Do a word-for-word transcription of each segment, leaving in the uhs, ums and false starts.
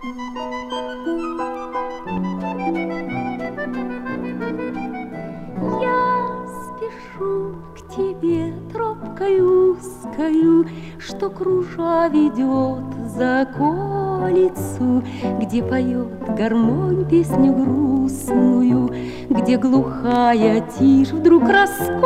Спешу к тебе тропкой узкою, что, кружа, ведет за околицу, где поет гармонь песню грустную, где глухая тишь вдруг расколется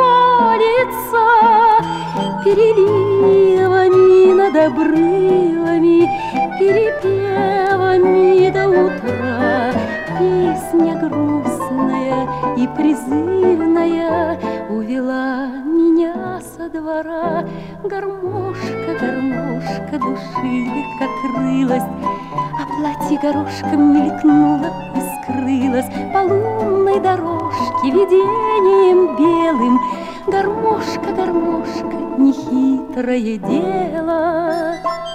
переливами над обрывами, перепевами до утра. Песня грустная и призывная увела меня со двора. Гармошка, гармошка души легко крылась, а платье горошком мелькнуло и скрылось по лунной дорожке видением белым. Гармошка, гармошка, нехитрое дело.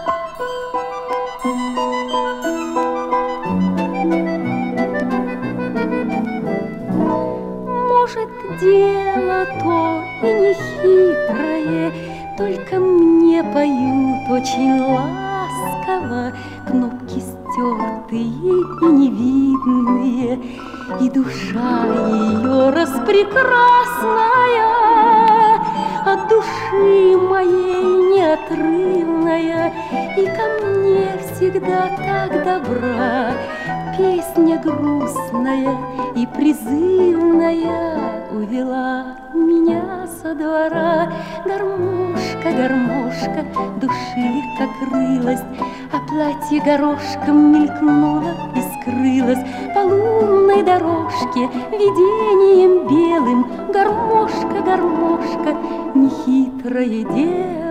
Может, дело то и нехитрое, только мне поют очень ласково кнопки стертые и невидные, и душа ее распрекрасная, от души моей неотрывная, и ко мне всегда так добра. Песня грустная и призывная увела меня со двора. Гармошка, гармошка души легко крылась, а платье горошком мелькнуло и скрылось по лунной дорожке видением белым. Гармошка, гармошка, нехитрое дело.